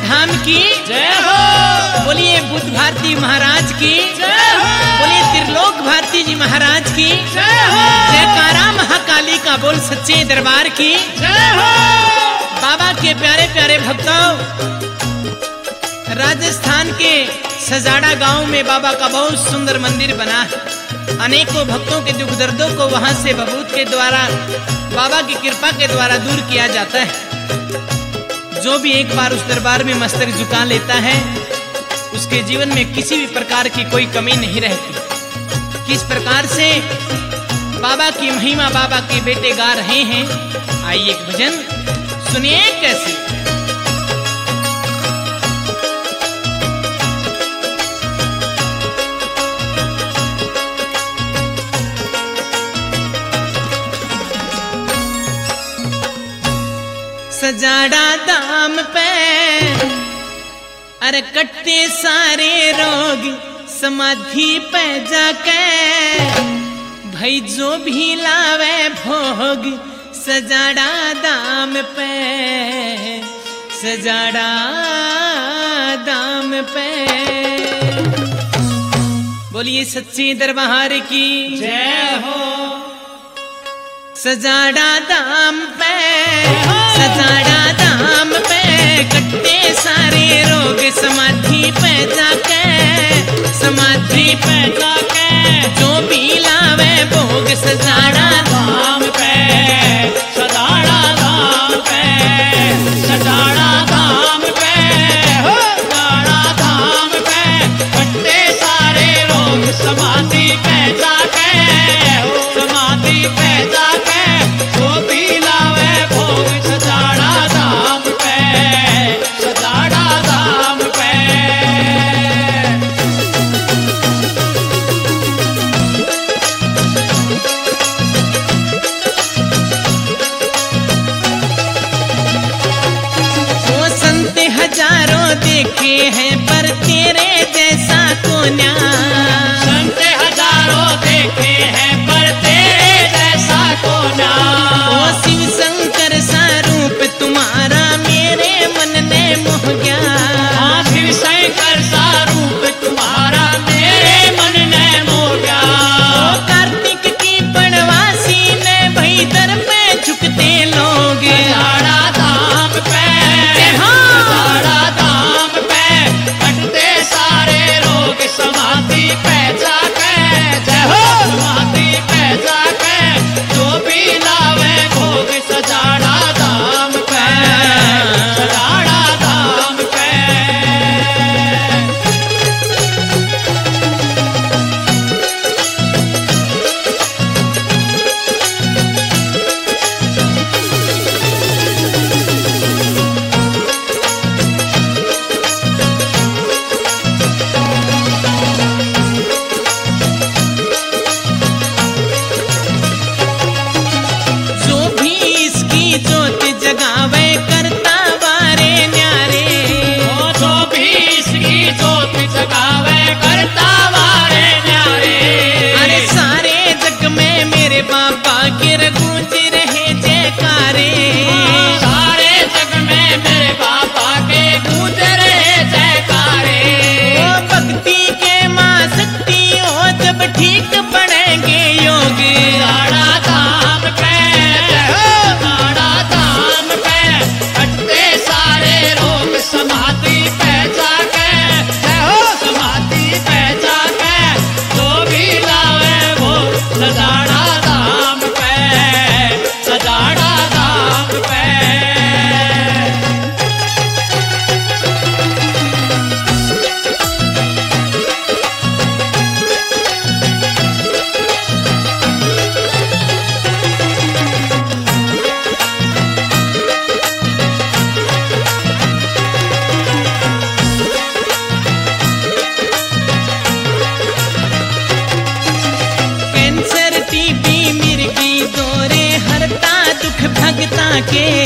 धाम की जय हो। बोलिए बुद्ध भारती महाराज की जय हो। बोलिए त्रिलोक भारती जी महाराज की जय हो। जयकारा महाकाली का बोल सच्चे दरबार की जय हो। बाबा के प्यारे प्यारे भक्तों, राजस्थान के सजाड़ा गांव में बाबा का बहुत सुंदर मंदिर बना है। अनेकों भक्तों के दुख दर्दों को वहां से भभूत के द्वारा, बाबा की कृपा के द्वारा दूर किया जाता है। जो भी एक बार उस दरबार में मस्तक झुका लेता है, उसके जीवन में किसी भी प्रकार की कोई कमी नहीं रहती। किस प्रकार से बाबा की महिमा बाबा के बेटे गा रहे हैं, आइए एक भजन सुनिए कैसे। सजाड़ा दाम पे अरे कटते सारे रोग, समाधि पे जाके भाई जो भी लावे भोग, सजाड़ा दाम पे, सजाड़ा दाम पे। बोलिए सच्चे दरबार की जय हो। सजाड़ा दाम पे, सजाड़ा दाम पे कटते सारे रोग, समाधि पे जाके, समाधि पे जाके जो भी लावे भोग, सजाड़ा धाम पे, सजाड़ा धाम पे, सजाड़ा धाम पे, हो सजाड़ा धाम पे कटते सारे रोग, समाधि पे जाके, हो समाधि पे जाके जो भी लावे भोग, सजाड़ा धाम पे, सजाड़ा धाम पे। वो संत हजारों देखे हैं पर तेरे जैसा कोन्या, संत हजारों देखे हैं पर तेरे जैसा कोना। वो शिव शंकर सा रूप तुम्हारा मेरे मन ने मोह गया। हाँ शिव शंकर सा रूप तुम्हारा मेरे मन ने मोह गया। वो कार्तिक की पड़वासी ने भाई दर पे झुकते लोग, सजाड़ा धाम पे, सजाड़ा धाम पे कटते सारे रोग, समाधि पे जाके, जय हो समाधि पे जाके जो भी लावे भोग, सजाड़ा धाम पे, सजाड़ा धाम पे। जो भी इसकी ज्योत जगावे करता बारे न्यारे। ओ जो भी इसकी ज्योत जगावे करता वारे न्यारे। अरे सारे जग में मेरे बाबा के गूंज रहे जयकारे। सारे जग में मेरे बाबा के गूंज रहे जयकारे। ओ भक्ति के माँ शक्ति हो जब ठीक पड़ेंगे योग, सजाड़ा धाम पे, जय हो सजाड़ा धाम पे कटते सारे रोग, समाधि पे जाके, जय हो समाधि पे जाके जो भी लावे वो, सजाड़ा धाम पे, सजाड़ा धाम पे। कैंसर टीबी मिर्गी दौरे हरता दुख भगता के।